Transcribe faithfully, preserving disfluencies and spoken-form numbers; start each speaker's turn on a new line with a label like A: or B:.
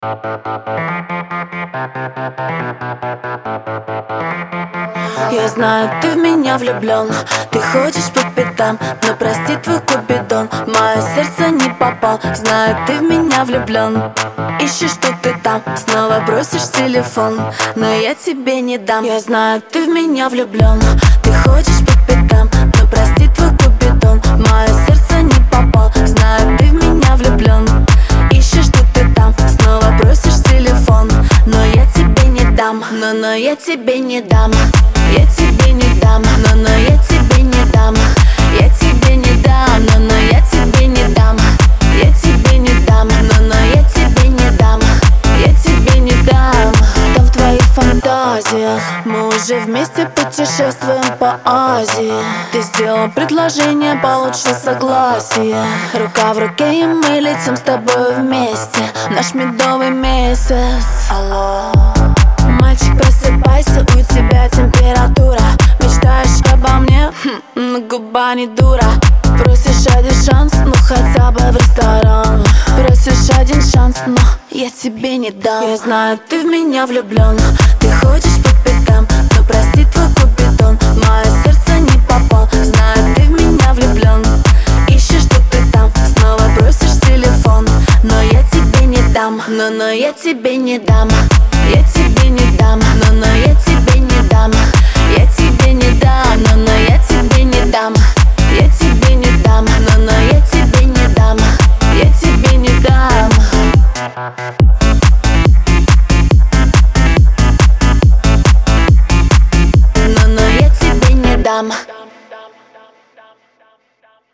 A: Я знаю, ты в меня влюблен, ты хочешь по пятам, но прости твой купидон, в мое сердце не попал. Знаю, ты в меня влюблен, ищешь, что ты там, снова бросишь телефон, но я тебе не дам. Я знаю, ты в меня влюблен, ты хочешь по пятам, но прости твой купидон, в мое сердце не попал. Знаю, ты в меня влюблен, ищешь, что ты там, снова бросишь телефон, но я тебе не дам. Но, но я тебе не дам. Я тебе не дам, но, но я тебе не дам. Я тебе не дам, но, но я тебе не дам. Я тебе не дам, но, но я тебе не дам. Я тебе не дам. Там в твоих фантазиях мы уже вместе путешествуем по Азии. Ты сделал предложение, получил согласие. Рука в руке, и мы летим с тобой вместе. Наш медовый месяц. Алло. Мальчик, просыпайся, у тебя температура. Мечтаешь обо мне? Хм, но губа не дура. Просишь один шанс, ну хотя бы в ресторан. Просишь один шанс, но я тебе не дам. Я знаю, ты в меня влюблен, ты хочешь по пятам, но прости твой купидон, в мое сердце не попал. Знаю, ты в меня влюблен, ищешь, что ты там, снова бросишь телефон, но я тебе не дам. Но, но я тебе не дам. Я тебе не дам, но, но я